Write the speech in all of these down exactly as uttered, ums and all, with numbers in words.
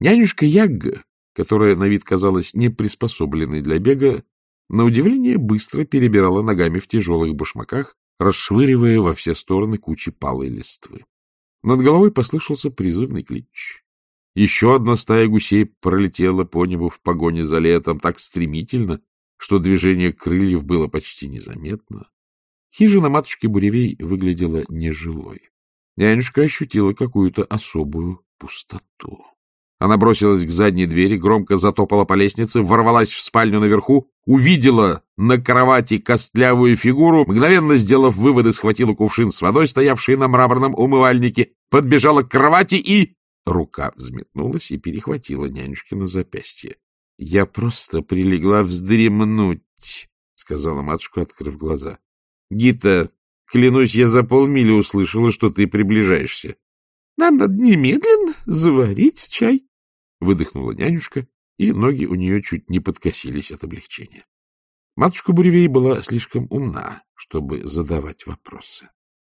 Нянюшка Ягга, которая на вид казалась неприспособленной для бега, на удивление быстро перебирала ногами в тяжелых башмаках, расшвыривая во все стороны кучи палой листвы. Над головой послышался призывный клич. Еще одна стая гусей пролетела по небу в погоне за летом так стремительно, что движение крыльев было почти незаметно. Хижина матушки Буревей выглядела нежилой. Нянюшка ощутила какую-то особую пустоту. Она бросилась к задней двери, громко затопала по лестнице, ворвалась в спальню наверху, увидела на кровати костлявую фигуру, мгновенно сделав выводы, схватила кувшин с водой, стоявший на мраморном умывальнике, подбежала к кровати и... Рука взметнулась и перехватила нянюшкино запястье. — Я просто прилегла вздремнуть, — сказала матушка, открыв глаза. — Гита, клянусь, я за полмили услышала, что ты приближаешься. — Нам надо немедленно заварить чай, — выдохнула нянюшка, и ноги у нее чуть не подкосились от облегчения. Матушка Буревей была слишком умна, чтобы задавать вопросы.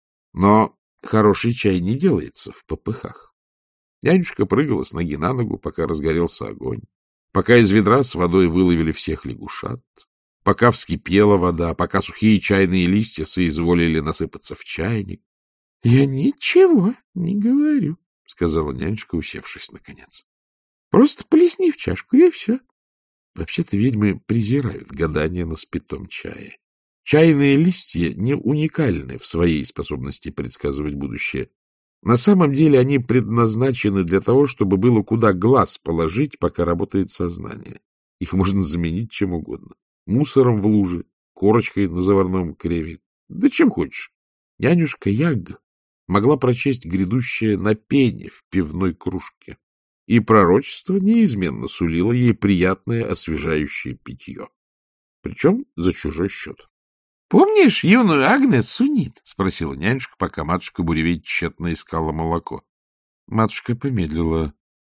Но хороший чай не делается в попыхах. Нянюшка прыгала с ноги на ногу, пока разгорелся огонь, пока из ведра с водой выловили всех лягушат, пока вскипела вода, пока сухие чайные листья соизволили насыпаться в чайник. — Я ничего не говорю, — сказала нянюшка, усевшись наконец. — Просто плесни в чашку, и все. Вообще-то ведьмы презирают гадание на спитом чае. Чайные листья не уникальны в своей способности предсказывать будущее. На самом деле они предназначены для того, чтобы было куда глаз положить, пока работает сознание. Их можно заменить чем угодно. Мусором в луже, корочкой на заварном креме. Да чем хочешь. Нянюшка Ягга могла прочесть грядущее на пене в пивной кружке. И пророчество неизменно сулило ей приятное освежающее питье. Причем за чужой счет. — Помнишь юную Агнес Сунит? — спросила нянюшка, пока матушка Буревей тщетно искала молоко. Матушка помедлила.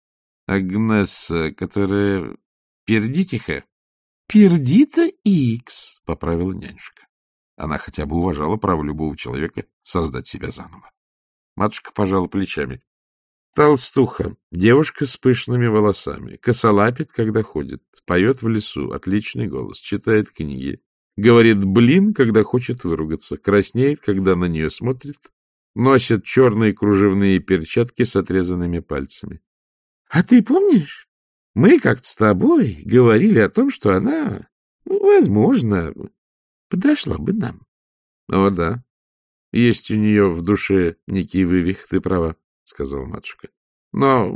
— Агнес, которая пердитиха? — Пердита Икс, — поправила нянюшка. Она хотя бы уважала право любого человека создать себя заново. Матушка пожала плечами. — Толстуха, девушка с пышными волосами, косолапит, когда ходит, поет в лесу, отличный голос, читает книги. Говорит «блин», когда хочет выругаться, краснеет, когда на нее смотрит, носит черные кружевные перчатки с отрезанными пальцами. — А ты помнишь, мы как-то с тобой говорили о том, что она, возможно, подошла бы нам? — О, да. Есть у нее в душе некий вывих, ты права, — сказала матушка. — Но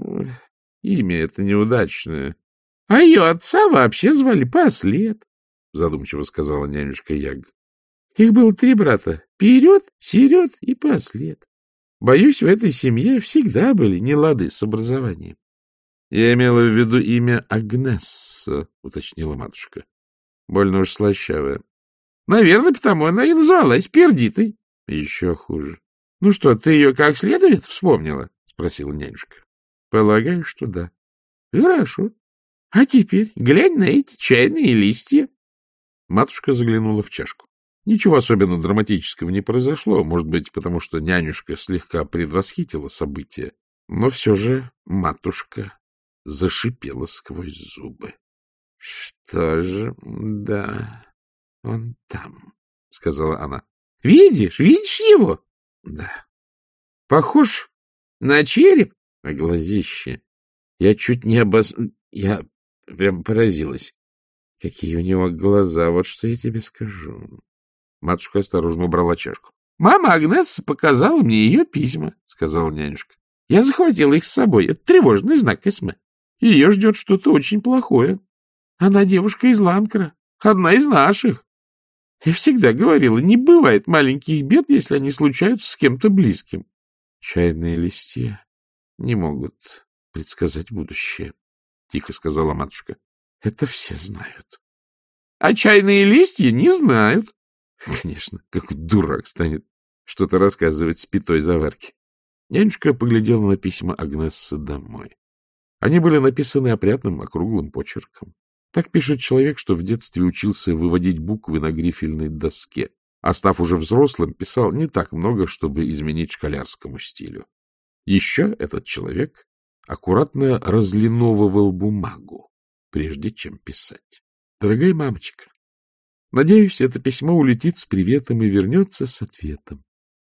имя это неудачное. — А ее отца вообще звали Послед, — задумчиво сказала нянюшка Ягга. — Их было три брата — Вперед, Серед и Послед. Боюсь, в этой семье всегда были нелады с образованием. — Я имела в виду имя Агнесса, — уточнила матушка. — Больно уж слащавая. — Наверное, потому она и называлась Пердитой. — Еще хуже. — Ну что, ты ее как следует вспомнила? — спросила нянюшка. — Полагаю, что да. — Хорошо. А теперь глянь на эти чайные листья. Матушка заглянула в чашку. Ничего особенно драматического не произошло, может быть, потому что нянюшка слегка предвосхитила события, но все же матушка зашипела сквозь зубы. — Что же, да, он там, — сказала она. — Видишь, видишь его? — Да. — Похож на череп, а глазище. Я чуть не обос... Я прям поразилась. Какие у него глаза, вот что я тебе скажу. Матушка осторожно убрала чашку. — Мама Агнесса показала мне ее письма, — сказала нянюшка. — Я захватила их с собой. Это тревожный знак Эсме. Ее ждет что-то очень плохое. Она девушка из Ланкра, одна из наших. Я всегда говорила, не бывает маленьких бед, если они случаются с кем-то близким. Чайные листья не могут предсказать будущее, — тихо сказала матушка. — Это все знают. — А чайные листья не знают. Конечно, какой дурак станет что-то рассказывать с пятой заварки. Нянюшка поглядела на письма Агнессы домой. Они были написаны опрятным, округлым почерком. Так пишет человек, что в детстве учился выводить буквы на грифельной доске, а став уже взрослым, писал не так много, чтобы изменить школярскому стилю. Еще этот человек аккуратно разлиновывал бумагу, прежде чем писать. Дорогая мамочка, надеюсь, это письмо улетит с приветом и вернется с ответом.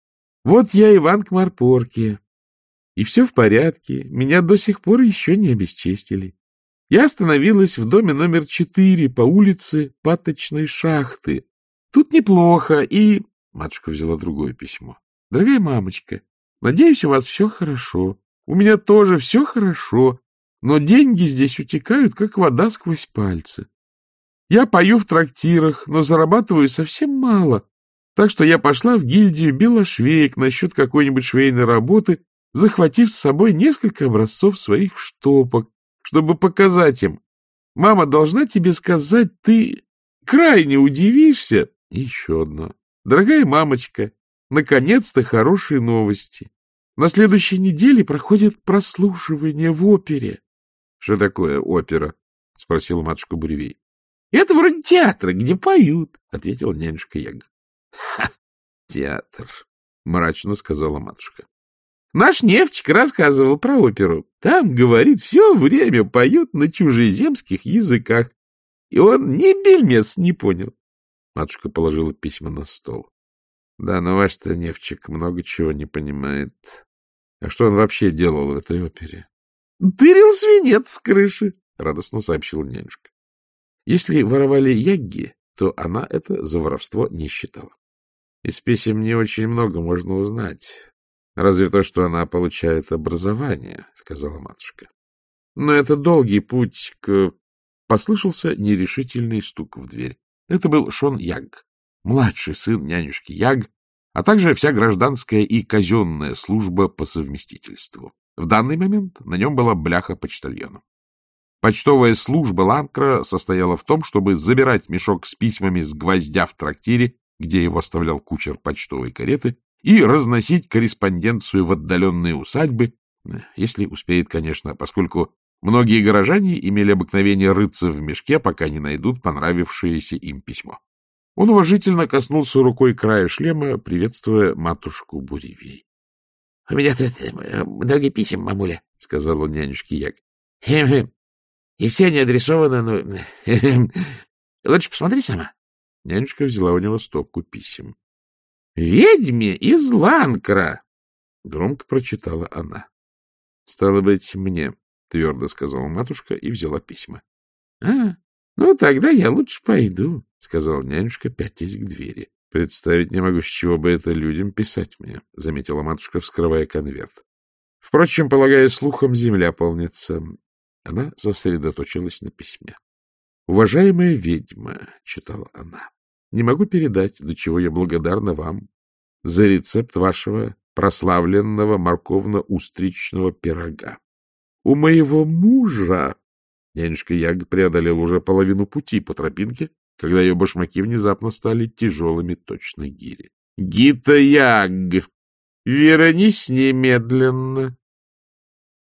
Вот я Иван к Марпорке, и все в порядке, меня до сих пор еще не обесчестили. Я остановилась в доме номер четыре по улице Паточной шахты. Тут неплохо, и... Матушка взяла другое письмо. Дорогая мамочка, надеюсь, у вас все хорошо. У меня тоже все хорошо, но деньги здесь утекают, как вода сквозь пальцы. Я пою в трактирах, но зарабатываю совсем мало, так что я пошла в гильдию белошвеек насчет какой-нибудь швейной работы, захватив с собой несколько образцов своих штопок, чтобы показать им. Мама должна тебе сказать, ты крайне удивишься. И еще одно. Дорогая мамочка, наконец-то хорошие новости. На следующей неделе проходит прослушивание в опере. — Что такое опера? — спросила матушка Буревей. — Это вроде театра, где поют, — ответила нянюшка Яга. — Ха! Театр, — мрачно сказала матушка. — Наш Невчик рассказывал про оперу. Там, говорит, все время поют на чужеземских языках. И он ни бельмес не понял. Матушка положила письма на стол. — Да, но ваш-то Невчик много чего не понимает. А что он вообще делал в этой опере? — Тырил свинец с крыши, — радостно сообщила нянюшка. Если воровали ягги, то она это за воровство не считала. Из писем не очень много можно узнать. Разве то, что она получает образование, — сказала матушка. Но это долгий путь к... Послышался нерешительный стук в дверь. Это был Шон Яг, младший сын нянюшки Яг, а также вся гражданская и казенная служба по совместительству. В данный момент на нем была бляха почтальона. Почтовая служба Ланкра состояла в том, чтобы забирать мешок с письмами с гвоздя в трактире, где его оставлял кучер почтовой кареты, и разносить корреспонденцию в отдаленные усадьбы, если успеет, конечно, поскольку многие горожане имели обыкновение рыться в мешке, пока не найдут понравившееся им письмо. Он уважительно коснулся рукой края шлема, приветствуя матушку Буревей. — У меня тут много писем, мамуля, — сказал он нянюшке Яг. — И все они адресованы, ну... Лучше посмотри сама. Нянюшка взяла у него стопку писем. — Ведьме из Ланкра! — громко прочитала она. — Стало быть, мне, — твердо сказала матушка и взяла письма. — А, ну тогда я лучше пойду, — сказала нянюшка, пятясь к двери. — Представить не могу, с чего бы это людям писать мне, — заметила матушка, вскрывая конверт. — Впрочем, полагаю, слухом земля полнится. Она сосредоточилась на письме. — Уважаемая ведьма, — читала она, — не могу передать, до чего я благодарна вам за рецепт вашего прославленного морковно-устричного пирога. У моего мужа... Нянюшка Яг преодолела уже половину пути по тропинке, когда ее башмаки внезапно стали тяжелыми точно гири. — Гита Яг, вернись немедленно!